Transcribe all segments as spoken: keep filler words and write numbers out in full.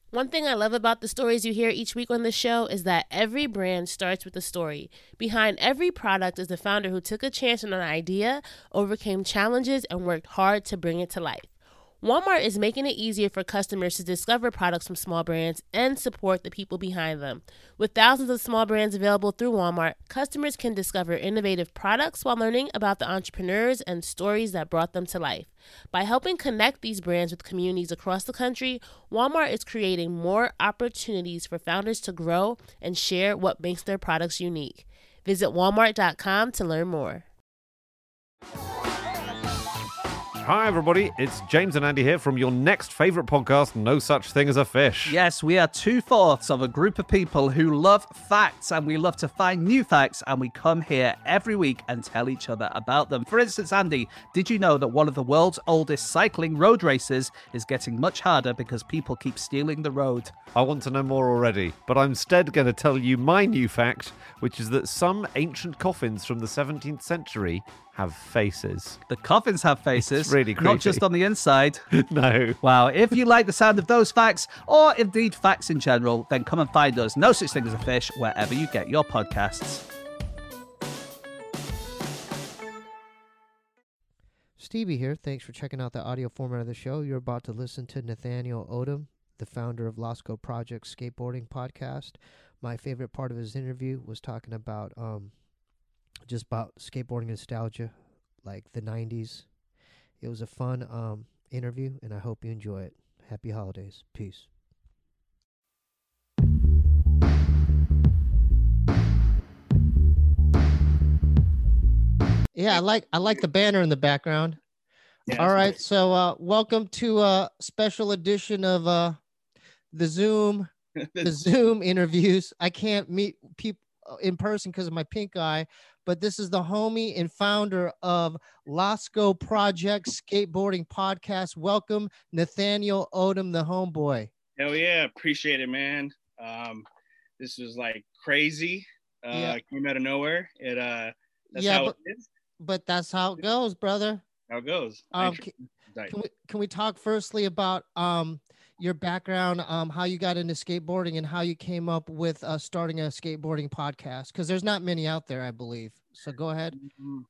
One thing I love about the stories you hear each week on the show is that every brand starts with a story. Behind every product is a founder who took a chance on an idea, overcame challenges, and worked hard to bring it to life. Walmart is making it easier for customers to discover products from small brands and support the people behind them. With thousands of small brands available through Walmart, customers can discover innovative products while learning about the entrepreneurs and stories that brought them to life. By helping connect these brands with communities across the country, Walmart is creating more opportunities for founders to grow and share what makes their products unique. Visit walmart dot com to learn more. Hi everybody, it's James and Andy here from your next favourite podcast, No Such Thing as a Fish. Yes, we are two-fourths of a group of people who love facts, and we love to find new facts, and we come here every week and tell each other about them. For instance, Andy, did you know that one of the world's oldest cycling road races is getting much harder because people keep stealing the road? I want to know more already, but I'm instead going to tell you my new fact, which is that some ancient coffins from the seventeenth century have faces. The coffins have faces, It's really creepy. Not just on the inside. No. Wow, if you like the sound of those facts, or indeed facts in general, then come and find us, No Such Thing as a Fish, wherever you get your podcasts. Stevie here. Thanks for checking out the audio format of the show. You're about to listen to Nathaniel Odom, the founder of Lasco Project Skateboarding Podcast. My favorite part of his interview was talking about um, just about skateboarding nostalgia, like the nineties. It was a fun um, interview, and I hope you enjoy it. Happy holidays. Peace. Yeah, I like I like the banner in the background. Yeah, All right, so uh, welcome to a special edition of uh, the Zoom the Zoom interviews. I can't meet people in person because of my pink eye, but this is the homie and founder of Lasco Project Skateboarding Podcast. Welcome, Nathaniel Odom, the homeboy. Hell yeah, appreciate it, man. Um, this was like crazy. Uh, Yeah. Came out of nowhere. It uh, that's Yeah, how but- it is. But that's how it goes, brother. How it goes. Um, Thanks for- Can we can we talk firstly about um your background, um how you got into skateboarding and how you came up with uh, starting a skateboarding podcast? Because there's not many out there, I believe. So go ahead. Mhm.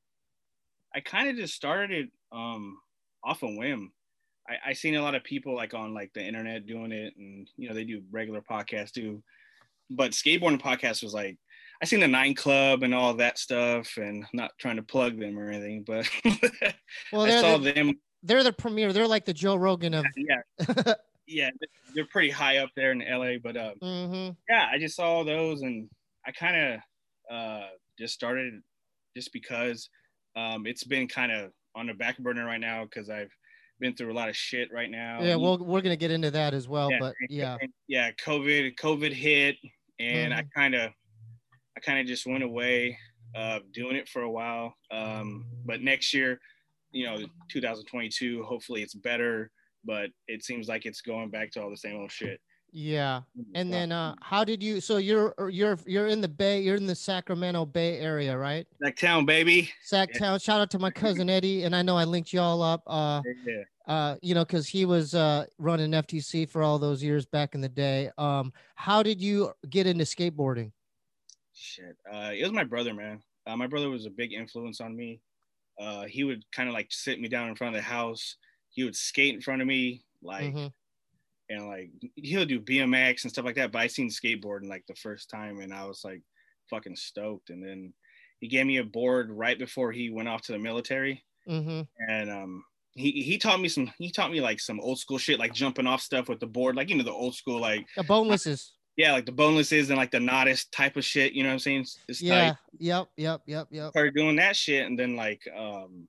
I kind of just started it um off a whim. I, I seen a lot of people like on like the internet doing it, and you know they do regular podcasts too. But skateboarding podcast was like, I seen the Nine Club and all that stuff, and I'm not trying to plug them or anything, but Well, I they're saw the, them. they're the premier. They're like the Joe Rogan of. Yeah, yeah, they're pretty high up there in L A. But um, Mm-hmm. yeah, I just saw those, and I kind of uh, just started just because um, it's been kind of on the back burner right now because I've been through a lot of shit right now. Yeah, well, we're gonna get into that as well, yeah, but and- yeah. and- yeah, COVID, COVID hit, and I Mhm. kind of, I kind of just went away, uh, doing it for a while. Um, but next year, you know, two thousand twenty-two, hopefully it's better. But it seems like it's going back to all the same old shit. Yeah. And then uh how did you so you're you're you're in the Bay, you're in the Sacramento Bay area, right? That town, baby. Sacktown. Shout out to my cousin Eddie, and I know I linked y'all up. Uh Yeah. uh, you know, because he was uh, running F T C for all those years back in the day. Um, how did you get into skateboarding? Shit. Uh, it was my brother, man. Uh, my brother was a big influence on me. Uh, he would kind of like sit me down in front of the house. He would skate in front of me, like, Mhm. and like he'll do B M X and stuff like that. But I seen skateboarding like the first time, and I was like fucking stoked. And then he gave me a board right before he went off to the military, Mm-hmm. and um, he he taught me some. He taught me like some old school shit, like jumping off stuff with the board, like you know the old school, like Uh, bonelesses. yeah, like the bonelesses and like the noddest type of shit. You know what I'm saying? It's Yeah. tight. Yep. Yep. Yep. Yep. Started doing that shit, and then like um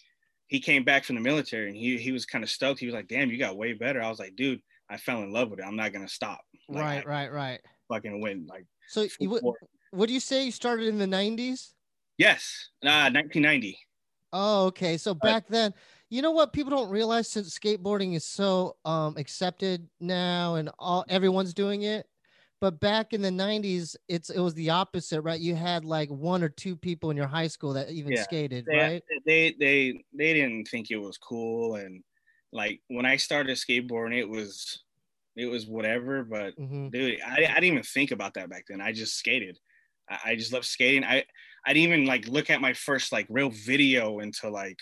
he came back from the military, and he he was kind of stoked. He was like, damn, you got way better. I was like, dude, I fell in love with it. I'm not gonna stop. Like, Right. I Right. Right. fucking went like So you, full what, force. what do you say you started in the nineties? Yes, uh nineteen ninety. Oh, okay. So back then, you know what people don't realize, since skateboarding is so um accepted now and all everyone's doing it, but back in the nineties, it's it was the opposite, right? You had like one or two people in your high school that even Yeah. skated, They, right? they they they didn't think it was cool, and like when I started skateboarding, it was it was whatever. But Mm-hmm. dude, I, I didn't even think about that back then. I just skated. I, I just loved skating. I I didn't even like look at my first like real video until like,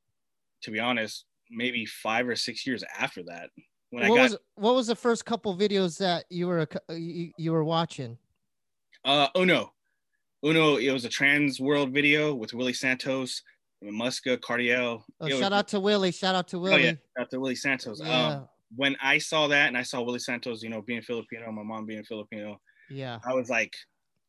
to be honest, maybe five or six years after that. When What I got was what was the first couple videos that you were you, you were watching? uh Uno, Uno. It was a trans world video with Willie Santos, Muska, Cardiel. Oh, It shout was, out to Willie. Shout out to oh Willie. yeah, shout out to Willie Santos. Yeah. Um, when I saw that and I saw Willie Santos, you know, being Filipino, my mom being Filipino, Yeah. I was like,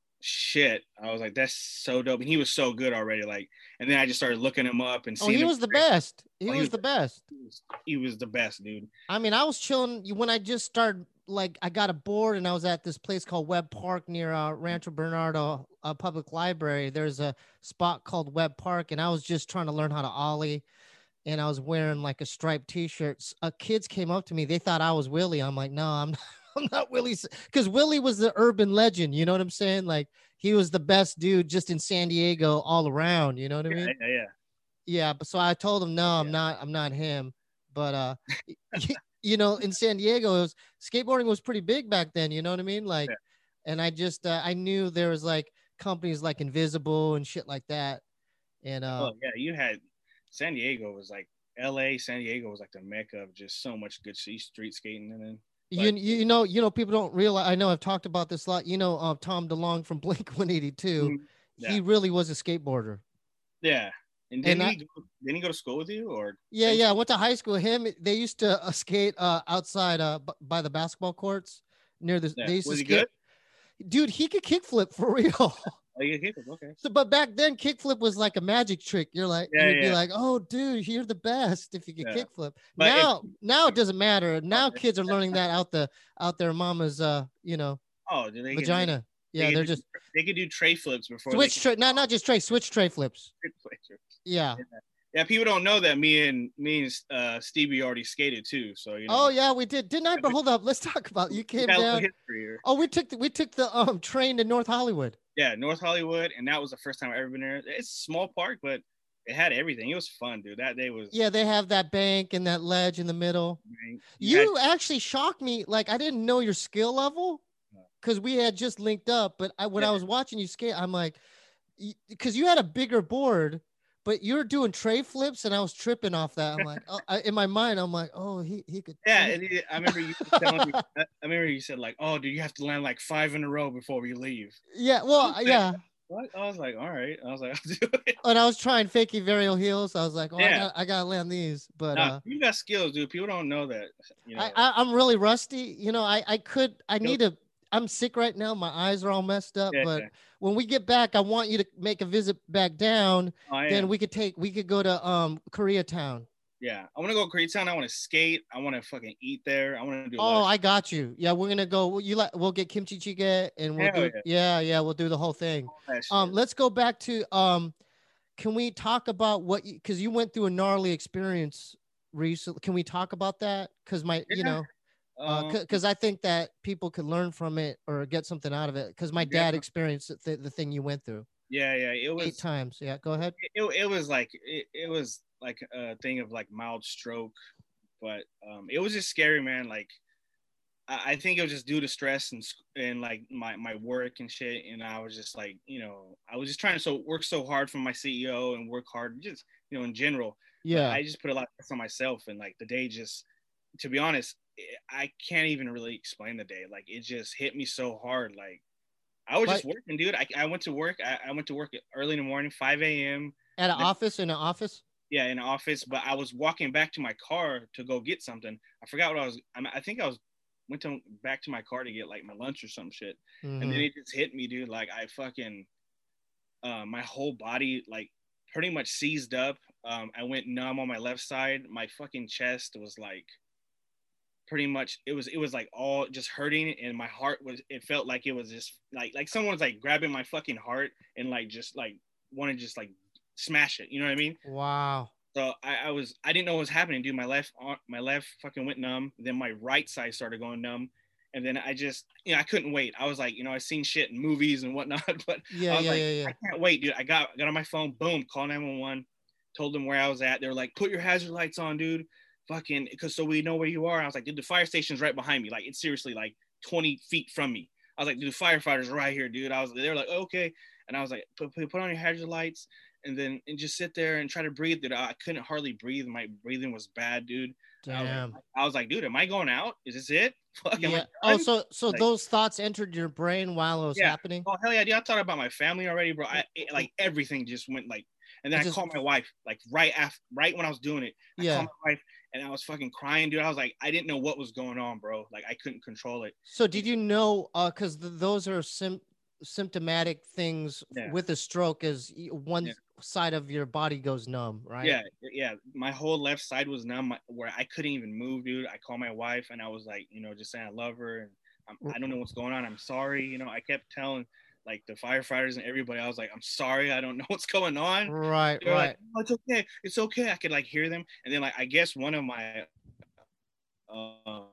shit. I was like, that's so dope. And he was so good already. Like, and then I just started looking him up and Oh, seeing he him. was the best. He Oh, he was was- the best. He was, he was the best, dude. I mean, I was chilling when I just started. Like, I got a board and I was at this place called Webb Park near uh, Rancho Bernardo uh, Public Library. There's a spot called Webb Park, and I was just trying to learn how to ollie. And I was wearing like a striped T-shirt. Uh, kids came up to me. They thought I was Willie. I'm like, no, I'm not, I'm not Willie, because Willie was the urban legend. You know what I'm saying? Like, he was the best dude just in San Diego all around. You know what I mean? Yeah, yeah. Yeah, but so I told him, no, I'm Yeah. not, I'm not him. But uh, y- you know, in San Diego, it was, skateboarding was pretty big back then. You know what I mean? Like, Yeah. and I just, uh, I knew there was like companies like Invisible and shit like that. And uh, Oh yeah, you had San Diego was like L A. San Diego was like the mecca of just so much good street skating. And then you, you know, you know, people don't realize. I know I've talked about this a lot. You know, uh, Tom DeLonge from Blink one eighty-two. Mhm. Yeah. He really was a skateboarder. yeah, and didn't And he go, didn't he go to school with you or? Yeah, yeah. I went to high school. Him, they used to uh, skate uh, outside uh, b- by the basketball courts near the. Yeah. They used Was to he skate. Dude, he could kickflip for real. Oh, you get kickflip, okay. So, but back then, kickflip was like a magic trick. You're like, Yeah, you'd be yeah. like, oh, dude, you're the best if you can Yeah. kickflip. But if- Now, now it doesn't matter. Now Okay. kids are learning that out the out their mama's, uh, you know, Oh, do they could- vagina. they Yeah, could they're do- just they could do tray flips before switch they tray, not not just tray, switch tray flips. could Yeah. Yeah, people don't know that me and me and uh, Stevie already skated too. So you know. Oh yeah, we did, didn't I? But hold up, let's talk about you we came got a little down. history here. Oh, we took the, we took the um train to North Hollywood. Yeah, North Hollywood, and that was the first time I ever been there. It's a small park, but it had everything. It was fun, dude. That day was. Yeah, they have that bank and that ledge in the middle. man, You had- actually shocked me. Like, I didn't know your skill level because we had just linked up. But I, when I Yeah. was watching you skate, I'm like, because you had a bigger board, but you were doing tray flips, and I was tripping off that. I'm like, oh, I, in my mind, I'm like, oh, he he could. yeah, he- and it, I remember you telling me. I I remember you said like, "Oh, dude, you have to land like five in a row before we leave." yeah. Well, Okay. yeah. What? I was like, "All right." I was like, "I'll do it." And I was trying fakey varial heels. I was like, oh, I Yeah. got I gotta land these. But Nah, uh, you got skills, dude. People don't know that. You know. I, I I'm really rusty. You know, I I could I need to. I'm sick right now. My eyes are all messed up. Yeah, but yeah. when we get back, I want you to make a visit back down. I Then am. we could take we could go to um Koreatown. Yeah, I want to go to Koreatown. I want to skate. I want to fucking eat there. I want to do. a Oh, lot of I got you. Yeah, we're gonna go. You like? We'll get kimchi jjigae, and we'll Hell do. Yeah, yeah, we'll do the whole thing. that shit. Um, let's go back to um. Can we talk about what? Because you went through a gnarly experience recently. Can we talk about that? Because my, you Yeah. know, Um, because I think that people could learn from it or get something out of it. Because my dad Yeah. experienced the, the thing you went through yeah, yeah. It was. eight times. Yeah, go ahead. it, it was like it, it was like a thing of like mild stroke, but um it was just scary, man. Like I, I think it was just due to stress and sc- and like my my work and shit, and I was just like, you know, I was just trying to so work so hard for my C E O and work hard just, you know, in general. Yeah, I just put a lot of stress on myself, and like the day just, to be honest, I can't even really explain the day. Like it just hit me so hard. Like I was just But- working, dude. I, I went to work. I, I went to work early in the morning, five a.m. at an the- office in an office. Yeah, in the office. But I was walking back to my car to go get something. I forgot what I was. I, mean, I think I was went to back to my car to get like my lunch or some shit. And then Mhm. it just hit me, dude. Like I fucking, uh, my whole body like pretty much seized up. Um, I went numb on my left side. My fucking chest was like pretty much it was it was like all just hurting, and my heart was it felt like it was just like like someone was like grabbing my fucking heart and like just like want to just like smash it. You know what I mean? Wow. So I, I was I didn't know what was happening, dude. My left arm, my left fucking went numb. Then my right side started going numb. And then I just, you know, I couldn't wait. I was like, you know, I seen shit in movies and whatnot, but Yeah, I was yeah, like, yeah, yeah. I can't wait, dude. I got got on my phone, boom, call nine one one, told them where I was at. They were like, put your hazard lights on, dude. fucking, because so we know where you are. I was like, dude, the fire station's right behind me. Like, it's seriously like twenty feet from me. I was like, dude, the firefighters are right here, dude. I was, they were like, oh, okay. And I was like, put, put, put on your hazard lights and then and just sit there and try to breathe. Dude, I couldn't hardly breathe. My breathing was bad, dude. I was, Damn. like, I was like, dude, am I going out? Is this it? Fuck, am I Yeah. done? Oh, so so Like- those thoughts entered your brain while it was Yeah. happening? Oh, hell yeah, dude. I thought about my family already, bro. I it, like everything just went like, and then It I just- called my wife like right after, right when I was doing it. I Yeah. called my wife and I was fucking crying, dude. I was like, I didn't know what was going on, bro. Like I couldn't control it. So did you know, uh, because th- those are sim- symptomatic things Yeah. with a stroke, is y- one Yeah. side of your body goes numb, right? Yeah, yeah. My whole left side was numb, my- where I couldn't even move, dude. I called my wife and I was like, you know, just saying I love her and I'm, I don't know what's going on. I'm sorry. You know, I kept telling like the firefighters and everybody, I was like, I'm sorry. I don't know what's going on. Right, They're right. like, oh, it's okay. It's okay. I could like hear them. And then like, I guess one of my, um,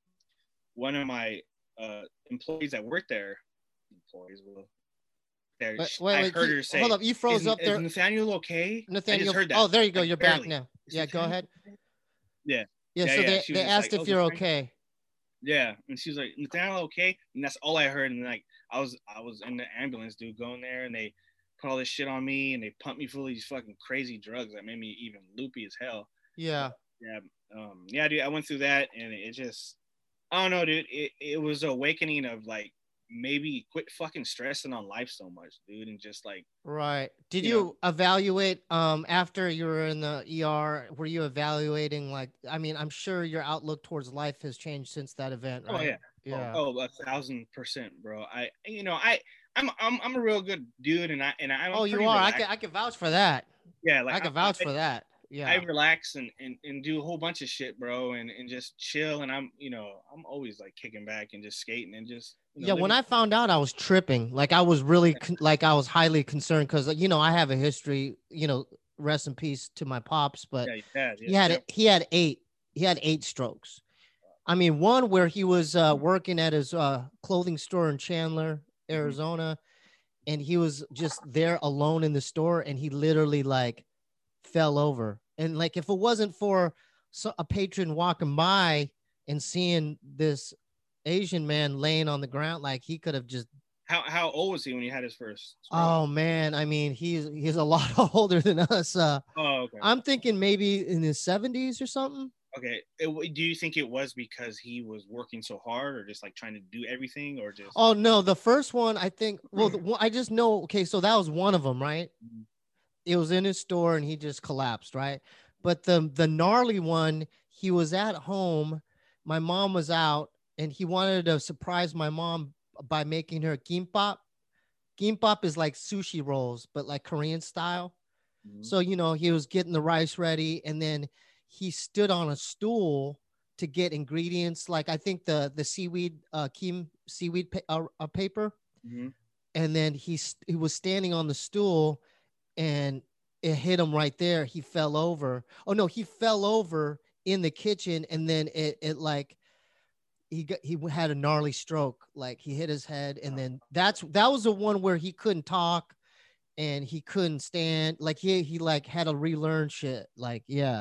one of my uh, employees that worked there, employees, well, there, Wait, she- wait, I wait, heard you- her say, hold up, you froze is, up there. Is Nathaniel okay? I Nathaniel, just heard that. oh, there you go. like, You're barely. back now. Is Yeah, go Nathaniel- ahead. Yeah. Yeah, Yeah, so yeah, they, she they was just asked like, if "Oh, you're Nathaniel?" okay. Yeah, and she was like, Nathaniel, okay? And that's all I heard. And like, I was, I was in the ambulance, dude, going there, and they put all this shit on me, and they pumped me full of these fucking crazy drugs that made me even loopy as hell. Yeah. Yeah, um, yeah, dude, I went through that, and it just, I don't know, dude. It it was an awakening of like maybe quit fucking stressing on life so much, dude, and just like, Right. Did You you, know. evaluate um after you were in the E R? Were you evaluating, like, I mean, I'm sure your outlook towards life has changed since that event, oh right? yeah, Yeah. oh, a thousand percent, bro. I, you know, I, I'm, I'm, I'm a real good dude, and I, and I'm. Oh, you pretty are. I relaxed. can I can vouch for that. Yeah, like I can I- vouch I- for that. Yeah. I relax and, and, and do a whole bunch of shit, bro, and, and just chill. And I'm, you know, I'm always like kicking back and just skating and just, you know, Yeah, when I living- found out, I was tripping. Like, I was really con- like I was highly concerned because, you know, I have a history. You know, rest in peace to my pops, but yeah, you had, he had yeah, he had eight he had eight strokes. I mean, one where he was uh, working at his uh, clothing store in Chandler, Arizona, and he was just there alone in the store, and he literally like fell over. And like, if it wasn't for so- a patron walking by and seeing this Asian man laying on the ground, like, he could have just, How how old was he when he had his first? stroke? oh man, I mean, he's he's a lot older than us. Uh, Oh, okay. I'm thinking maybe in his seventies or something. Okay. It, do you think it was because he was working so hard, or just like trying to do everything, or just? Oh no, the first one, I think. Well, the, one- I just know. Okay, so that was one of them, right? Mhm. It was in his store, and he just collapsed, right? But the the gnarly one, he was at home. My mom was out, and he wanted to surprise my mom by making her kimbap. Kimbap is like sushi rolls, but like Korean style. Mhm. So, you know, he was getting the rice ready, and then he stood on a stool to get ingredients. Like, I think the the seaweed, uh, kim seaweed pa- uh, uh, paper, Mhm. and then he s- he was standing on the stool, and it hit him right there. He fell over. Oh no, he fell over in the kitchen, and then it it like he got he had a gnarly stroke. Like, he hit his head, and then that's that was the one where he couldn't talk, and he couldn't stand. Like, he he like had to relearn shit. Like, yeah.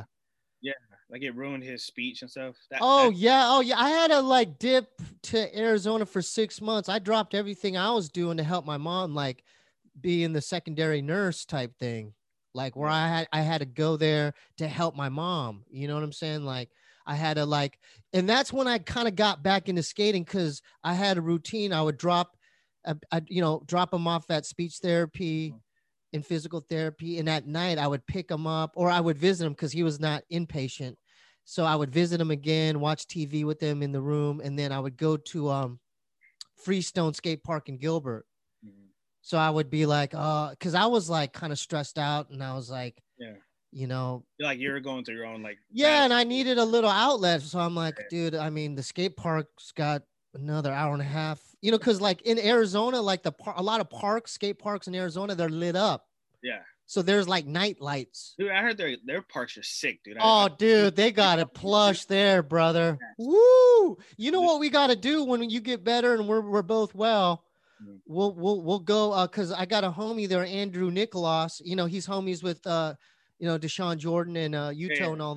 Like it ruined his speech and stuff. That, Oh that- yeah, oh yeah. I had to like dip to Arizona for six months. I dropped everything I was doing to help my mom, like being the secondary nurse type thing. Like, where I had I had to go there to help my mom. You know what I'm saying? Like, I had to like, and that's when I kind of got back into skating, because I had a routine. I would drop, I, I you know, drop him off at speech therapy and physical therapy, and at night I would pick him up, or I would visit him because he was not inpatient. So I would visit him again, watch T V with him in the room, and then I would go to um, Freestone Skate Park in Gilbert. Mhm. So I would be like, uh, because I was like kind of stressed out, and I was like, Yeah. you know, Like you're going through your own like. yeah, and battle. I needed a little outlet. So I'm like, Yeah. dude, I mean, the skate park's got another hour and a half, you know, because like in Arizona, like the par- a lot of parks, skate parks in Arizona, they're lit up. Yeah. So there's like night lights. Dude, I heard their their parks are sick, dude. I- Oh, I- dude, they got it plush there, brother. Woo! You know what we got to do when you get better and we're we're both well? Mhm. We'll we'll we'll go uh because I got a homie there, Andrew Nicholas. You know, he's homies with uh, you know, Deshaun Jordan and uh Uto Yeah. and all them.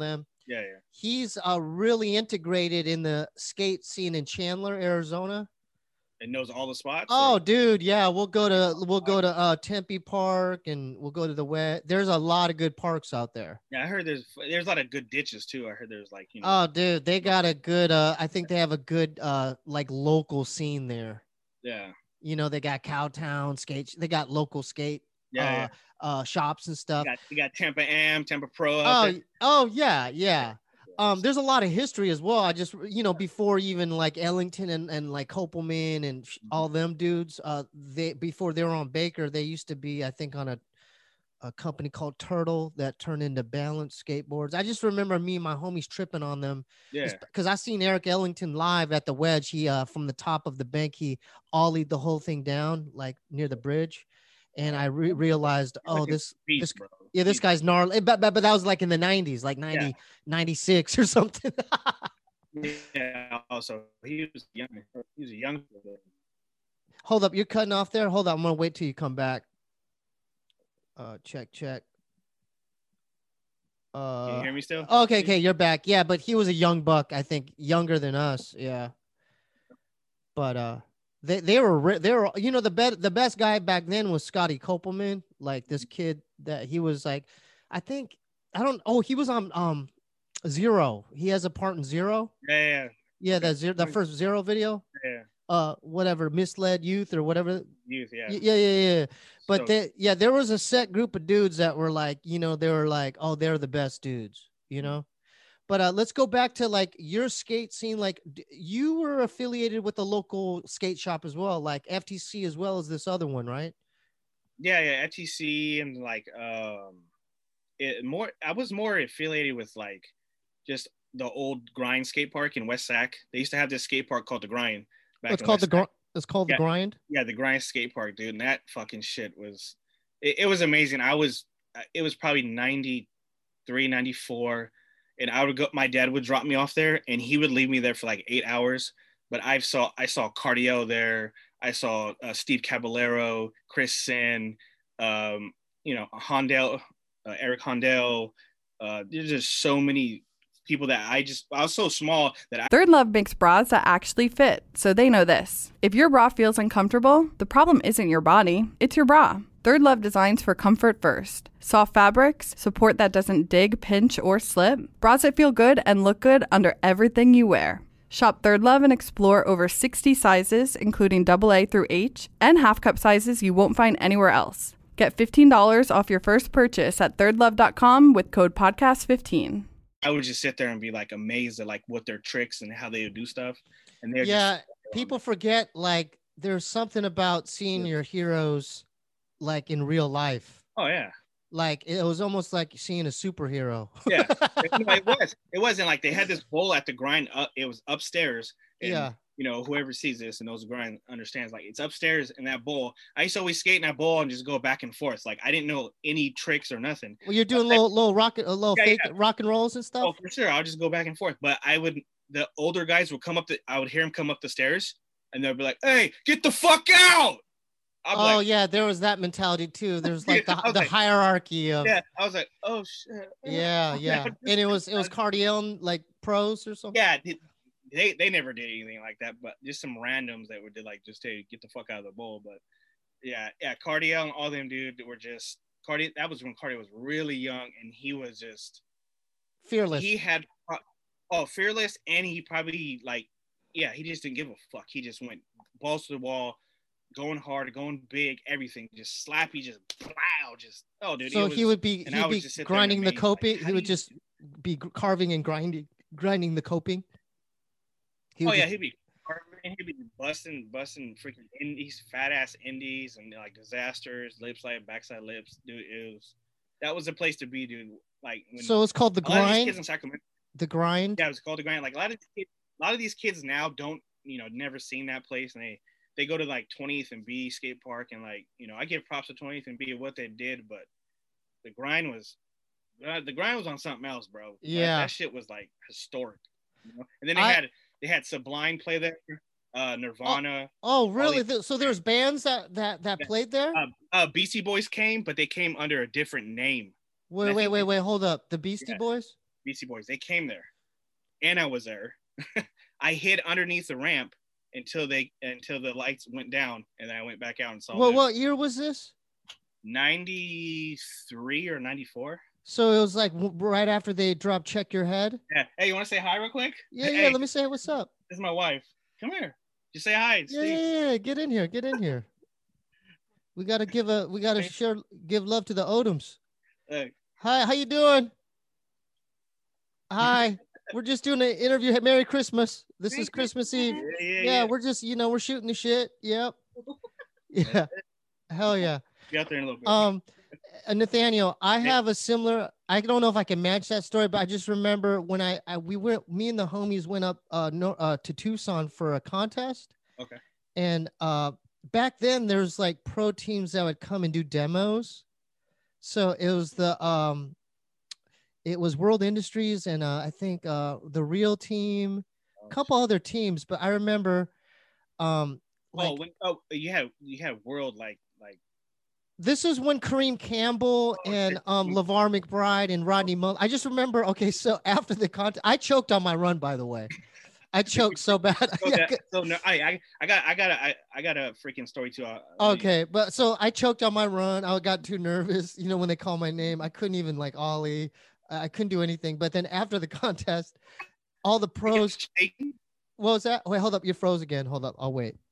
Yeah, yeah. He's uh really integrated in the skate scene in Chandler, Arizona. It knows all the spots. Oh, or- dude, yeah, we'll go to we'll go to uh Tempe Park, and we'll go to the wet. There's a lot of good parks out there. Yeah, I heard there's there's a lot of good ditches too. I heard there's like you know. Oh, dude, they got a good uh I think they have a good uh like local scene there. Yeah. You know, they got Cowtown skate. They got local skate Yeah. uh yeah. uh shops and stuff. You got, you got Tampa Am, Tampa Pro. out Oh, there. oh yeah, yeah. Um, there's a lot of history as well. I just, you know, before even like Ellington and, and like Kopelman and sh- all them dudes, uh, they before they were on Baker, they used to be, I think, on a a company called Turtle that turned into Balance skateboards. I just remember me and my homies tripping on them. Yeah. Because I seen Eric Ellington live at the Wedge. He uh from the top of the bank, he ollied the whole thing down like near the bridge. And I re- realized, oh, this, Beast, this, bro. yeah, this Beast. guy's gnarly. But, but, but that was like in the nineties, like ninety, Yeah. ninety-six or something. Yeah. Also, he was young. He was a young. Hold up, you're cutting off there. Hold on, I'm gonna wait till you come back. Uh, check, check. Uh, Can you hear me still? okay, okay, you're back. Yeah, but he was a young buck, I think, younger than us. Yeah. But uh, they they were re- they were you know the best the best guy back then was Scotty Kopelman, like this kid that he was like, I think I don't oh he was on um Zero. He has a part in Zero. Yeah. Yeah. Yeah, that zero that first Zero video. Yeah. Uh, whatever, misled youth or whatever. Youth. Yeah. Y- Yeah, yeah, yeah. But So- they, yeah, there was a set group of dudes that were like, you know, they were like, oh, they're the best dudes, you know. But uh, let's go back to like your skate scene. Like d- you were affiliated with the local skate shop as well, like F T C as well as this other one, right? Yeah. Yeah. F T C and like um, it more. I was more affiliated with like just the old Grind skate park in West Sac. They used to have this skate park called the Grind. back It's in called the West Sac. gr- It's called Yeah. the grind. Yeah, the Grind skate park, dude. And that fucking shit was, it, it was amazing. I was, it was probably ninety-three, ninety-four. And I would go, my dad would drop me off there and he would leave me there for like eight hours. But I saw, I saw Cardio there. I saw uh, Steve Caballero, Chris Sin, um, you know, Hondell, uh, Eric Hondell. Uh, there's just so many people that I just, I was so small that I, Third Love makes bras that actually fit, so they know this. If your bra feels uncomfortable, the problem isn't your body, it's your bra. Third Love designs for comfort first. Soft fabrics, support that doesn't dig, pinch, or slip. Bras that feel good and look good under everything you wear. Shop Third Love and explore over sixty sizes, including double A through H, and half cup sizes you won't find anywhere else. Get fifteen dollars off your first purchase at third love dot com with code podcast fifteen. I would just sit there and be like amazed at like what their tricks and how they would do stuff. And they're Yeah, just, people forget like there's something about seeing your heroes like in real life. oh yeah. Like it was almost like seeing a superhero. Yeah. it was. It wasn't like they had this bowl at the Grind up. It was upstairs. And, Yeah. you know, whoever sees this and knows the Grind understands like it's upstairs in that bowl. I used to always skate in that bowl and just go back and forth. Like I didn't know any tricks or nothing. Well, you're doing little little rock, a little Yeah, fake yeah. rock and rolls and Oh, stuff. for sure. I'll just go back and forth. But I would, the older guys would come up the, I would hear them come up the stairs and they'll be like, hey, get the fuck out. I'm Oh like, yeah, there was that mentality too. There's like the, I was the like- hierarchy of yeah. I was like, oh shit. yeah, yeah. And it was it was Cardiel like pros or something. Yeah, they- they they never did anything like that, but just some randoms that would do like just to get the fuck out of the bowl. But yeah, yeah, Cardio and all them dude were just Cardio. That was when Cardio was really young, and he was just Fearless. he had oh fearless, and he probably like yeah, he just didn't give a fuck. He just went balls to the wall, going hard, going big, everything, just slappy, just plow, just oh dude. so it was, he would be and I he'd would be just sit there grinding the amazed, like, coping. how he do would you just be gr- carving and grinding grinding the coping. He Oh would yeah, just- he'd be carving, he'd be busting, busting freaking indies, fat ass indies, and like disasters, lip slide, backside lips, dude. It was that was the place to be, dude. Like when so it's called the a lot of these grind. kids in Sacramento, The grind. yeah, it was called the grind. Like a lot of these kids, a lot of these kids now don't, you know, never seen that place, and they they go to like twentieth and B skate park, and like you know, I give props to twentieth and B of what they did, but the grind was. Uh, the grind was on something else, bro. Like, Yeah. that shit was like historic. You know? And then they I- had they had Sublime play there, uh, Nirvana. Oh really? these- Th- so there's bands that that that Yeah. played there. Uh, uh, Beastie Boys came, but they came under a different name. wait I wait think wait they- wait hold up. The Beastie Yeah. Boys. Beastie Boys. They came there, and I was there. I hid underneath the ramp until they until the lights went down, and then I went back out and saw. Well, them. what year was this? ninety-three or ninety-four. So it was like w- right after they dropped "Check Your Head." Yeah. Hey, you want to say hi real quick? Yeah, hey, yeah. Let me say what's up. This is my wife. Come here. Just say hi. Yeah, yeah, yeah. Get in here. Get in here. We gotta give a. We gotta share. Give love to the Odoms. Uh, Hi, how you doing? Hi. We're just doing an interview. Hey, Merry Christmas. This is Christmas Eve. yeah, yeah, Yeah, yeah. we're just, you know, we're shooting the shit. Yep. Yeah. Hell yeah. Be out there in a little bit. Um, uh, Nathaniel, I have a similar. I don't know if I can match that story, but I just remember when I, I we went, me and the homies went up uh no uh to Tucson for a contest. Okay. And uh back then there's like pro teams that would come and do demos. So it was the um, it was World Industries and uh, I think uh the Real Team, a couple other teams, but I remember um. Like, oh, when, oh, you have you have World like like. This is when Kareem Campbell Oh, and shit. um LeVar McBride and Rodney Mullen. I just remember. Okay, so after the contest, I choked on my run. By the way, I choked so bad. So, Yeah, that, so no, I, I I got I got a I, I got a freaking story too. Uh, okay, but so I choked on my run. I got too nervous. You know, when they call my name, I couldn't even like ollie. I couldn't do anything. But then after the contest, all the pros. What was that? Wait, hold up. You froze again. Hold up. I'll wait.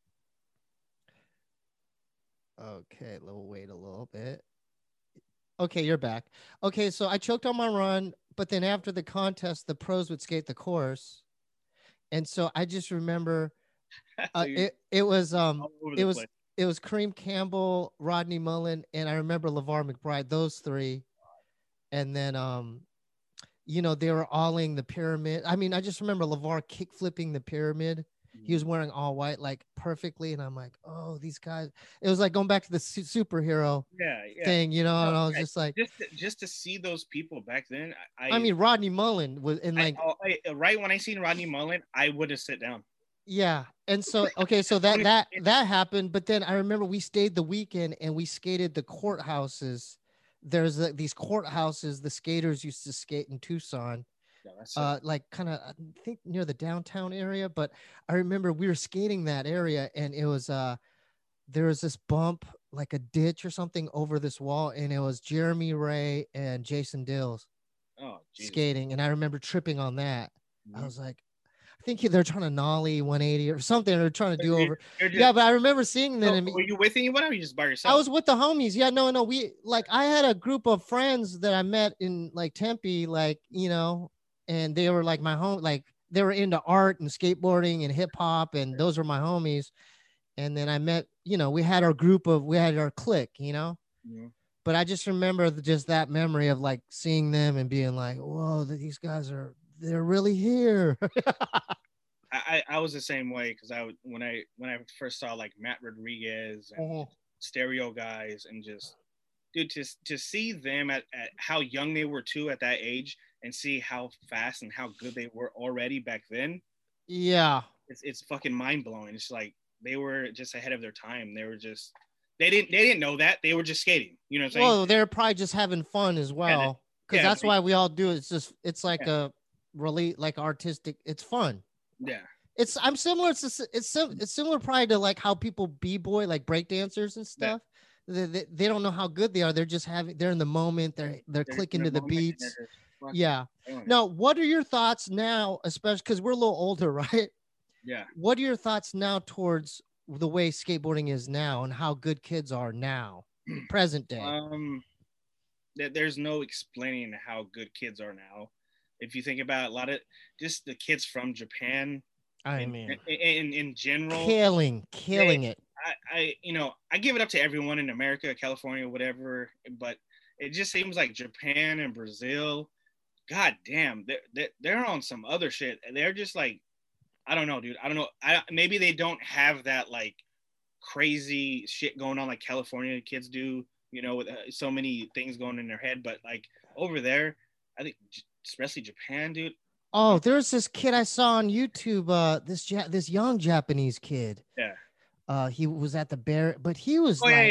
Okay, we'll wait a little bit. Okay, you're back. Okay, so I choked on my run, but then after the contest, the pros would skate the course, and so I just remember uh, So it. It was um, all over it the was place. it was Kareem Campbell, Rodney Mullen, and I remember LeVar McBride. Those three, and then um, you know, they were alling the pyramid. I mean, I just remember LeVar kick flipping the pyramid. He was wearing all white, like perfectly, and I'm like, oh, these guys. It was like going back to the su- superhero yeah, yeah. thing, you know. No, and I was right. just like, just to, just to see those people back then. I I mean, Rodney Mullen was in I, like, I, I- right when I seen Rodney Mullen, I would have sit down. yeah. And so, okay, so that that that happened, but then I remember we stayed the weekend and we skated the courthouses. There's uh, these courthouses the skaters used to skate in Tucson. Yeah, that's so- Uh, like kind of, I think near the downtown area, but I remember we were skating that area and it was, uh, there was this bump, like a ditch or something over this wall. And it was Jeremy Ray and Jason Dills oh, Jesus. skating. And I remember tripping on that. I Mhm. was like, I think they're trying to nollie one eighty or something. They're trying to do You're- over. you're just- Yeah. But I remember seeing that. so, and were you with anyone or were you just by yourself? I was with the homies. Yeah, no, no. We like, I had a group of friends that I met in like Tempe, like, you know, and they were like my home, like they were into art and skateboarding and hip hop. And those were my homies. And then I met, you know, we had our group of, we had our clique, you know, Mhm. but I just remember the, just that memory of like seeing them and being like, whoa, these guys are, they're really here. I, I was the same way because I would when I when I first saw like Matt Rodriguez and Mhm. Stereo guys and just dude to to see them at, at how young they were too at that age and see how fast and how good they were already back then. Yeah. It's it's fucking mind blowing. It's like they were just ahead of their time. They were just they didn't they didn't know that they were just skating. You know what I'm saying? Well, they're probably just having fun as well. Cause yeah, that's they- why we all do it. It's just, it's like Yeah. a really like artistic, it's fun. yeah. It's I'm similar. It's just- it's sim- it's similar probably to like how people b-boy like break dancers and Yeah. stuff. They, they, they don't know how good they are. They're just having they're in the moment. They're they're, They're clicking in to the moment and beats. they're just fucking Yeah. doing it. Now, what are your thoughts now, especially because we're a little older, right? Yeah. What are your thoughts now towards the way skateboarding is now and how good kids are now, present day? Um, there- there's no explaining how good kids are now. If you think about a lot of just the kids from Japan, I in, mean, in, in in general, killing, killing it. I, I you know I give it up to everyone in America, California, whatever. But it just seems like Japan and Brazil, god damn, they're they're, they're on some other shit. They're just like, I don't know, dude. I don't know. I maybe they don't have that like crazy shit going on like California kids do. You know, with uh, so many things going in their head. But like over there, I think j- especially Japan, dude. Oh, there's this kid I saw on YouTube. Uh, this ja- this young Japanese kid. Yeah. Uh, he was at the bear, but he was Oh like, yeah, yeah.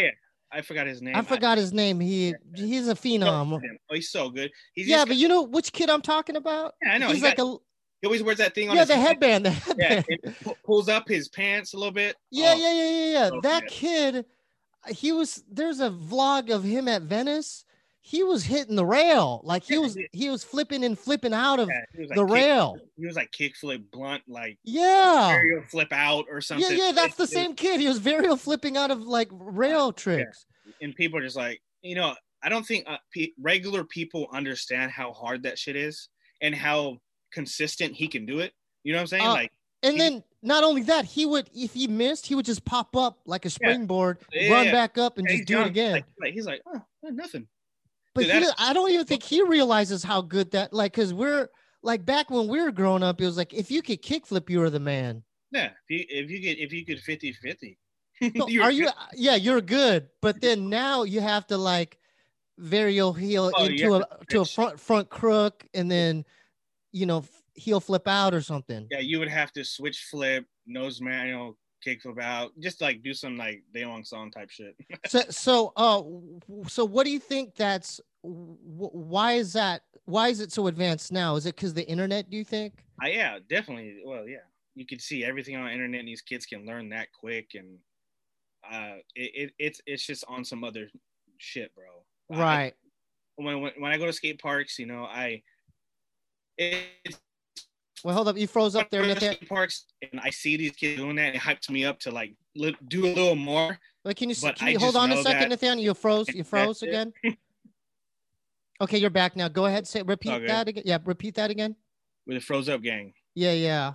I forgot his name. I forgot I, his name. He he's a phenom. Oh, he's so good. He's yeah, but you know which kid I'm talking about? Yeah, I know. He's he like got, a. He always wears that thing on yeah, his the head. headband. The headband. Yeah, it pulls up his pants a little bit. Yeah, oh. yeah, yeah, yeah, yeah. Oh, that yeah. kid, he was. There's a vlog of him at Venice. He was hitting the rail, like he yeah, was. He, he was flipping and flipping out of yeah, like the kick, rail. He was like kick flip blunt, like yeah, varial flip out or something. Yeah, yeah, that's the it, same it, kid. He was varial flipping out of like rail tricks. Yeah. And people are just like, you know, I don't think uh, pe- regular people understand how hard that shit is and how consistent he can do it. You know what I'm saying? Uh, like, and he, then not only that, he would, if he missed, he would just pop up like a springboard, yeah. run yeah. back up, and yeah, just do young. it again. Like, like he's like, oh, nothing. But Dude, he, I don't even think he realizes how good that, like, because we're like back when we were growing up, it was like if you could kickflip, you were the man. Yeah, if you, if you get if you could fifty fifty. So are you? Yeah, you're good. But then now you have to like varial heel oh, into a to, to a front front crook, and then you know heel flip out or something. Yeah, you would have to switch flip, nose manual, kick flip out, just like do some like Daewon Song type shit. so so uh so what do you think that's why is that why is it so advanced now? Is it because the internet, do you think? Uh, yeah, definitely. Well, yeah, you can see everything on the internet, and these kids can learn that quick, and uh it, it it's it's just on some other shit, bro. Right. I, when, when when I go to skate parks, you know, I it's well, hold up, you froze up there. Skate parks, and I see these kids doing that, and it hypes me up to like li- do a little more. But can you, can you hold on a second, Nathaniel? You froze. You froze again. Okay, you're back now. Go ahead, say repeat okay. that again. Yeah, repeat that again. With the froze up gang. Yeah, yeah.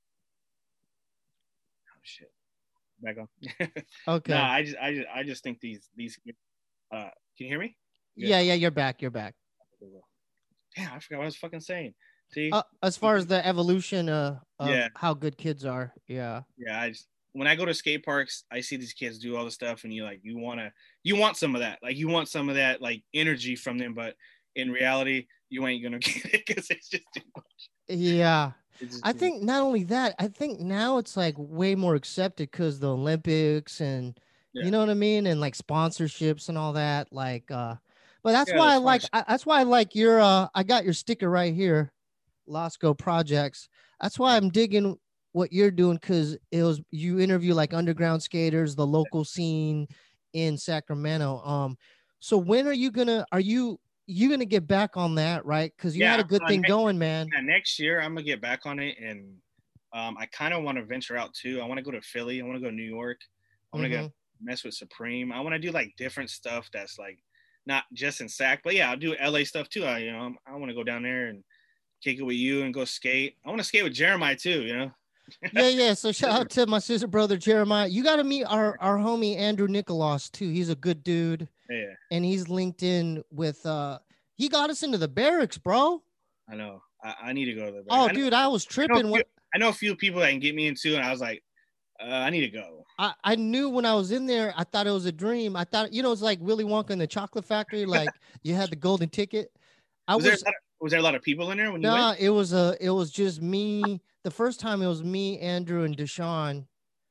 Oh shit. Back on. Okay. No, I just, I just, I just think these, these. Uh, can you hear me? Good. Yeah, yeah, you're back. You're back. Damn, I forgot what I was fucking saying. See, uh, as far as the evolution uh, of yeah. how good kids are, yeah. Yeah, I just when I go to skate parks, I see these kids do all the stuff, and you like, you wanna, you want some of that, like you want some of that like energy from them, but in reality, you ain't gonna get it because it's just too much. Yeah. I think not only that, I think now it's like way more accepted because the Olympics and yeah. you know what I mean, and like sponsorships and all that. Like, uh, but that's yeah, why I like. I, that's why I like your. Uh, I got your sticker right here, Lasco Projects. That's why I'm digging what you're doing because it was you interview like underground skaters, the local scene in Sacramento. Um, so when are you gonna? Are you? You gonna get back on that, right? Because you yeah, had a good uh, thing next, going, man. Yeah, next year I'm gonna get back on it, and um, I kind of want to venture out too. I want to go to Philly. I want to go to New York. I want to mm-hmm. go mess with Supreme. I want to do like different stuff that's like not just in Sac, but yeah, I'll do L A stuff too. I you know I want to go down there and kick it with you and go skate. I want to skate with Jeremiah too. You know. yeah, yeah. So shout out to my sister brother Jeremiah. You got to meet our our homie Andrew Nicholas too. He's a good dude. Yeah. And he's linked in with uh he got us into the barracks, bro. I know. I, I need to go to the barracks. Oh, I dude, I was tripping. I know, when, I know a few people that can get me into, and I was like, uh, I need to go. I, I knew when I was in there, I thought it was a dream. I thought, you know, it's like Willy Wonka in the Chocolate Factory, like you had the golden ticket. I was, was there, was there a lot of people in there when you nah, went? it was a it was just me. The first time it was me, Andrew, and Deshaun.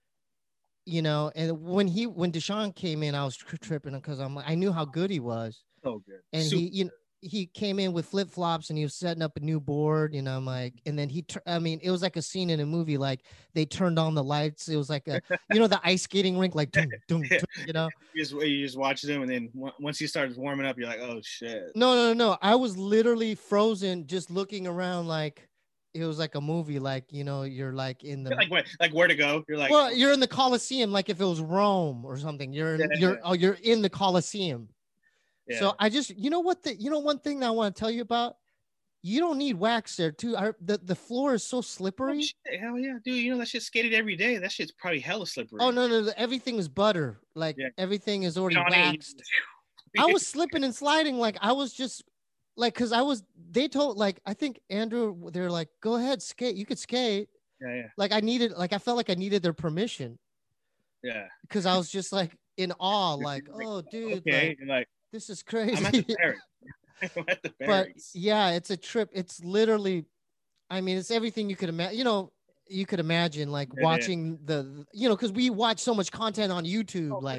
You know, and when he when Deshaun came in, I was tri- tripping because I'm like, I knew how good he was. So good. And Super. he, you know, he came in with flip flops and he was setting up a new board. You know, I'm like, and then he, I mean, it was like a scene in a movie. Like they turned on the lights. It was like a, you know, the ice skating rink, like, doom, doom, doom, you know. You just you just watch them, and then once he starts warming up, you're like, oh shit. No, no, no, no. I was literally frozen, just looking around like. It was like a movie, like, you know, you're like in the like where, like where to go. You're like, well, you're in the Coliseum, like if it was Rome or something. You're in, yeah, you're yeah. oh, you're in the Coliseum. Yeah. So I just, you know what, the you know one thing that I want to tell you about. You don't need wax there, too. Our, the the floor is so slippery. Oh, shit. Hell yeah, dude! You know that shit's skated every day. That shit's probably hella slippery. Oh no, no, everything is butter. Like yeah. everything is already Johnny. waxed. I was slipping and sliding, like I was just. Like, cause I was, they told, like, I think Andrew, they're like, go ahead, skate. You could skate. Yeah, yeah. Like I needed, like, I felt like I needed their permission. Yeah. Cause I was just like in awe, like, like oh, dude, okay. like, like, this is crazy. I'm at the barracks. I'm at the barracks. But yeah, it's a trip. It's literally, I mean, it's everything you could imagine. You know, you could imagine like yeah, watching yeah. the, you know, cause we watch so much content on YouTube, oh, like. Sure.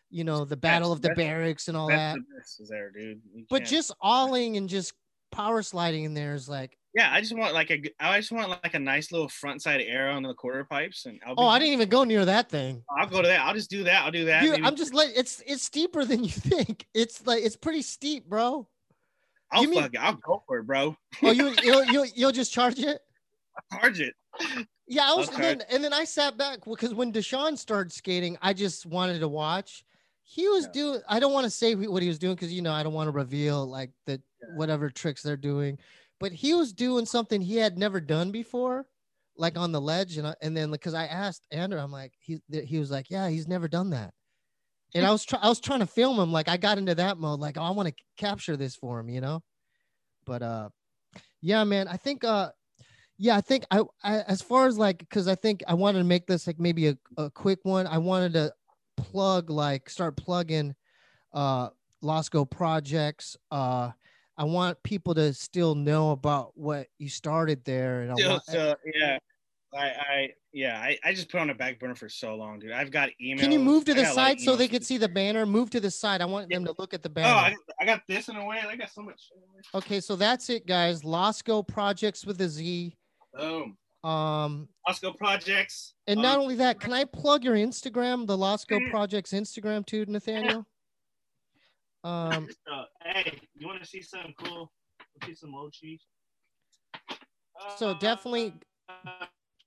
you know, the Battle of the Barracks and all that. The best is there, dude. You But can't- just alling and just power sliding in there is like, yeah, I just want like a, I just want like a nice little front side arrow on the quarter pipes, and I'll be oh, I didn't even go near that thing. I'll go to that. I'll just do that. I'll do that. Dude, maybe- I'm just like, it's it's steeper than you think. It's like it's pretty steep, bro. I'll you mean- fuck it. I'll go for it, bro. Oh, you you'll you'll, you'll just charge it? I'll charge it. Yeah, I was, I'll and then, and then I sat back because when Deshaun started skating, I just wanted to watch. He was Yeah. doing. I don't want to say what he was doing because you know I don't want to reveal like the whatever tricks they're doing, but he was doing something he had never done before, like on the ledge, and I, and then because I asked Andrew, I'm like he he was like, yeah, he's never done that, and I was trying I was trying to film him, like I got into that mode, like oh, I want to capture this for him, you know, but uh, yeah, man, I think uh. Yeah, I think I, I as far as like, because I think I wanted to make this like maybe a, a quick one. I wanted to plug like start plugging uh Losco projects. Uh I want people to still know about what you started there. And I So, want, so yeah, I, I yeah, I, I just put on a back burner for so long, dude. I've got emails. can you move to I the got a lot of side so they emails. could see the banner? Move to the side. I want them to look at the Oh, banner. I, I got this in a way. I got so much. Okay, so that's it, guys. Losco projects with a Z. Boom. Um, Osco Projects. and Um, not only that, can I plug your Instagram, the Losco Mhm. Projects Instagram too, Nathaniel? Um, uh, hey, you want to see something cool? See some mochi? so definitely, Uh,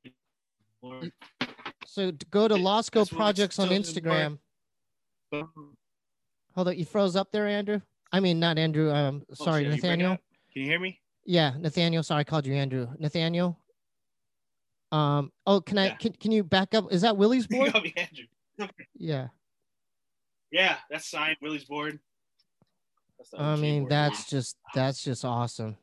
so to go to Losco That's what Projects on it's chosen for. Instagram. Hold on, you froze up there, Andrew. I mean, not Andrew. Um, Oh, sorry, shit, are you breaking Nathaniel. up? Can you hear me? Yeah, Nathaniel. Sorry, I called you Andrew. Nathaniel. Um. Oh, can I? Yeah. Can, can you back up? Is that Willie's You board? got me, Andrew. Yeah. Yeah, that's signed. Willie's board. That's the I O G mean, board, that's just that's just awesome.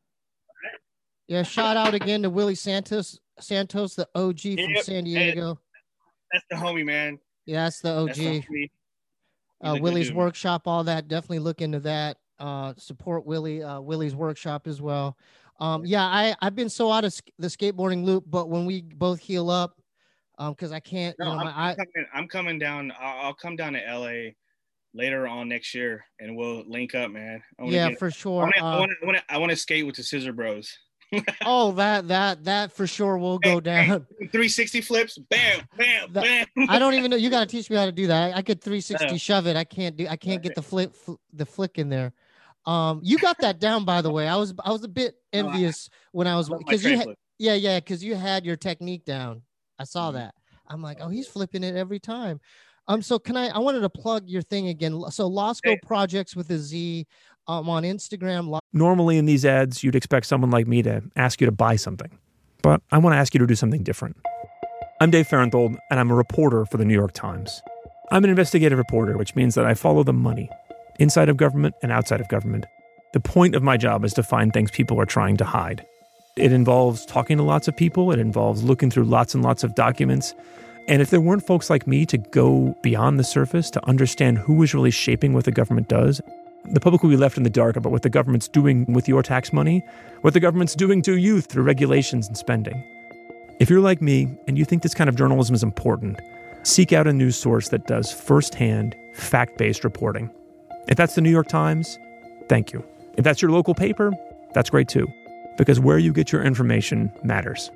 Yeah. Shout out again to Willie Santos. Santos, the O G from Yep, San hey, Diego. That's the homie, man. Yeah, that's the That's the O G. homie. He's a Uh, good Willie's dude. Workshop, all that. Definitely look into that. Uh, support Willie, uh, Willie's Workshop as well. Um, yeah, I I've been so out of sk- the skateboarding loop, but when we both heal up, um, because I can't, you No, know, I'm, my I'm I coming, I'm coming down. I'll, I'll come down to L A later on next year, and we'll link up, man. I wanna yeah, get- for I sure. want to. I Uh, want to. I want to. I want to skate with the Scissor Bros. oh, that that that for sure will go down. three sixty flips, bam, bam, That- bam. I don't even know. You got to teach me how to do that. I, I could three sixty Yeah. shove it. I can't do. I can't get the flip, fl- the flick in there. Um, you got that down, by the way. I was I was a bit No, I- envious when I was I love my because you tray had, flip. yeah yeah because you had your technique down. I saw Mhm. that. I'm like, oh, he's flipping it every time. Um, so can I? I wanted to plug your thing again. So Losco Hey. Projects with a Z, um, on Instagram. Lo- Normally in these ads, you'd expect someone like me to ask you to buy something. But I want to ask you to do something different. I'm Dave Farenthold, and I'm a reporter for the New York Times. I'm an investigative reporter, which means that I follow the money, inside of government and outside of government. The point of my job is to find things people are trying to hide. It involves talking to lots of people. It involves looking through lots and lots of documents. And if there weren't folks like me to go beyond the surface, to understand who is really shaping what the government does, the public will be left in the dark about what the government's doing with your tax money, what the government's doing to you through regulations and spending. If you're like me and you think this kind of journalism is important, seek out a news source that does firsthand, fact-based reporting. If that's the New York Times, thank you. If that's your local paper, that's great too, because where you get your information matters.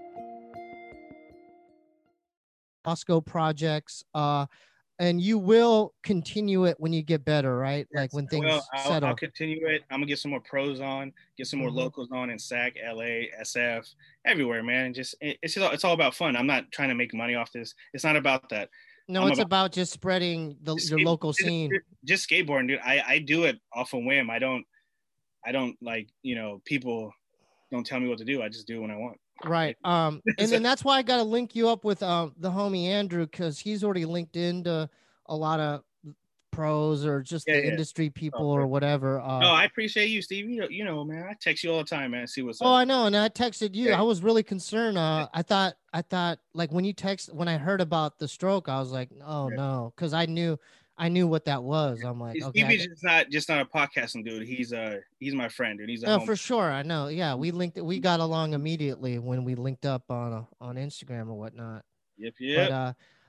Losco Projects, uh, and you will continue it when you get better, right? Like when things Well, I'll, settle. I'll continue it. I'm gonna get some more pros on, get some more Mhm. locals on in S A C, L A, S F, everywhere, man. And just it, it's just, it's all about fun. I'm not trying to make money off this. It's not about that. No, I'm it's about- about just spreading the, Just your skate- local just- scene. Just skateboarding, dude. I I do it off a whim. I don't I don't like you know people don't tell me what to do. I just do what I want. Right. Um, and then that's why I got to link you up with um the homie Andrew, because he's already linked into a lot of pros or just Yeah, the yeah. industry people Oh, or perfect. whatever. Uh, No, I appreciate you, Steve. You know, you know, man. I text you all the time, man. See what's oh, up. I know, and I texted you. Yeah. I was really concerned. Uh, I thought, I thought, like when you text, when I heard about the stroke, I was like, oh Yeah. no, because I knew, I knew what that was. I'm like, okay, I Stevie's got- just not just not a podcasting dude. He's uh he's my friend, dude. He's a no, homie. for sure. I know. Yeah, we linked. We got along immediately when we linked up on uh, on Instagram or whatnot. Yep, But yep. uh,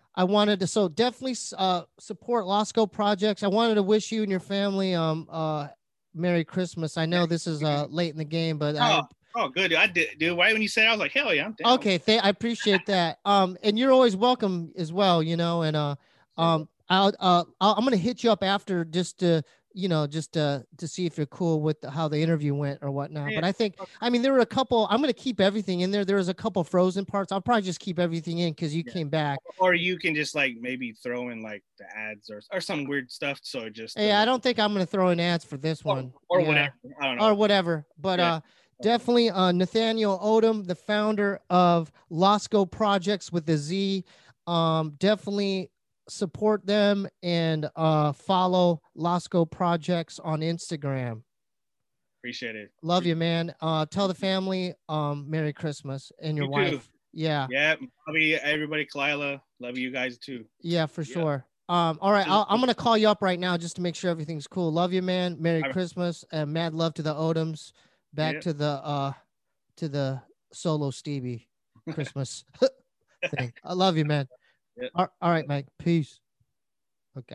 I wanted to so definitely uh, support Lasco Projects. I wanted to wish you and your family um uh Merry Christmas. I know this is uh late in the game, but Oh, I, oh, good. I did, dude. Why when you said it, I was like, hell yeah, I'm down. okay, th- I appreciate that. Um, and you're always welcome as well. You know, and uh, um, I'll uh, I'll, I'm gonna hit you up after just to you know just uh to see if you're cool with the, how the interview went or whatnot. Yeah. But I think I mean there were a couple. I'm gonna keep everything in there. There was a couple frozen parts. I'll probably just keep everything in because you Yeah. came back. Or you can just like maybe throw in like the ads or or some weird stuff. So it just Hey, I don't think I'm gonna throw in ads for this or, one or Yeah. whatever. I don't know. or whatever. But Yeah. uh, definitely uh, Nathaniel Odom, the founder of Lasco Projects with a Z. Um, definitely support them and uh, follow Lasco Projects on Instagram. Appreciate it. Love you, man. Uh, tell the family um, Merry Christmas and your You wife. too. Yeah, Yeah, probably everybody, Kalila. Love you guys too. yeah, for Yeah. sure. Um, all right, I'll, I'm gonna call you up right now just to make sure everything's cool. Love you, man. Merry All right. Christmas and mad love to the Odoms. Back Yeah. to the uh, to the solo Stevie Christmas thing. I love you, man. Yeah. All, all right, Mike. Peace. Okay.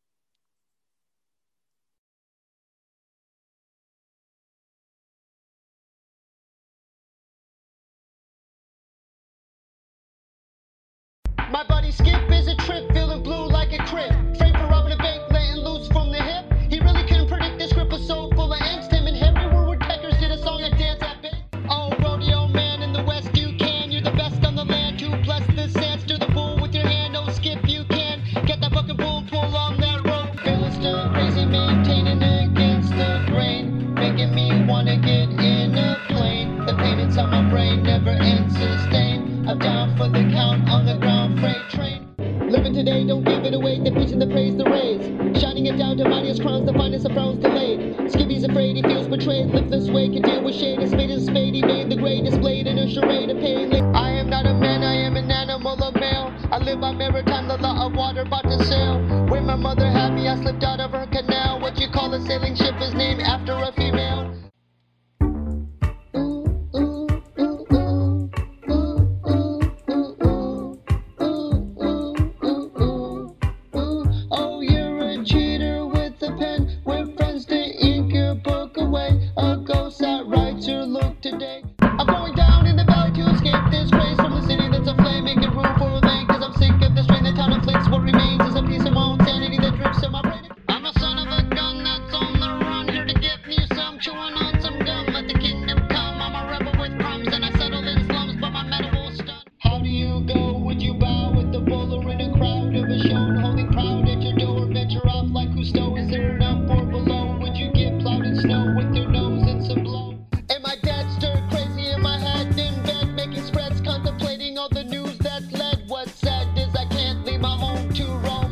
My buddy Skip is a trip, feeling blue like a crib. Framed for robbing a bank, letting loose from the hip. He really couldn't predict this script was so full of angst. Him and Henry were woodpeckers, did a song and dance at big. Oh, rodeo man in the West, you can. You're the best on the land. Two plus the sand, stir the bull with your hand. Oh, Skip, you can. Get that fucking bull, pull on that rope. Feeling still crazy, maintaining against the grain. Making me wanna get in a plane. The pain inside my brain never ends, sustain. I'm down for the count on the ground freight train. Living today, don't give it away. The preaching, the praise, the raise. Shining it down to mightiest crowns, the finest of frowns delayed. Skibby's afraid, he feels betrayed. Live this way, can deal with shade. His spade is a spade, he made the grade. Displayed in a charade of pain. I am not a man, I am an animal, a male. I live by maritime, the law of water, about to sail. Where my mother had me, I slipped out of her canal. What you call a sailing ship is named after a female. Oh, you're a cheater with a pen. With friends to ink your book away. A ghost that writes your look today. I'm going down in the valley to escape this grace from the city that's aflame. Making room for a man, cause I'm sick of this train. The town inflicts what remains is a piece of my own sanity that drifts in my brain. I'm a son of a gun that's on the run. Here to get me some, chewing on some gum. Let the kingdom come. I'm a rebel with crumbs and I settle in slums, but my metal will stun. How do you go? Would you bow with the bowler in a crowd of a show? Holding proud at your door, venture off like Cousteau. Is there an up or below? Would you get plowed in snow with your nose in some blow? And my dad stirred crazy in my head in bed, making spreads, contemplating all the news that's led. What's sad is I can't leave my home to roam.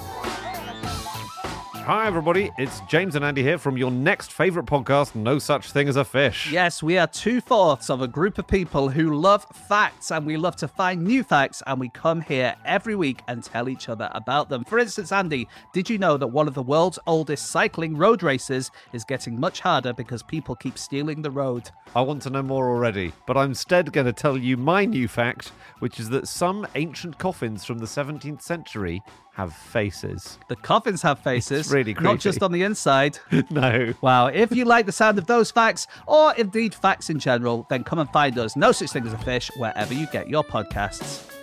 Hi, everybody. It's James and Andy here from your next favourite podcast, No Such Thing as a Fish. Yes, we are two-fourths of a group of people who love facts, and we love to find new facts, and we come here every week and tell each other about them. For instance, Andy, did you know that one of the world's oldest cycling road races is getting much harder because people keep stealing the road? I want to know more already, but I'm instead going to tell you my new fact, which is that some ancient coffins from the seventeenth century have faces. The coffins have faces, It's really not creepy. just on the inside. No. Wow, if you like the sound of those facts, or indeed facts in general, then come and find us, No Such Thing as a Fish, wherever you get your podcasts.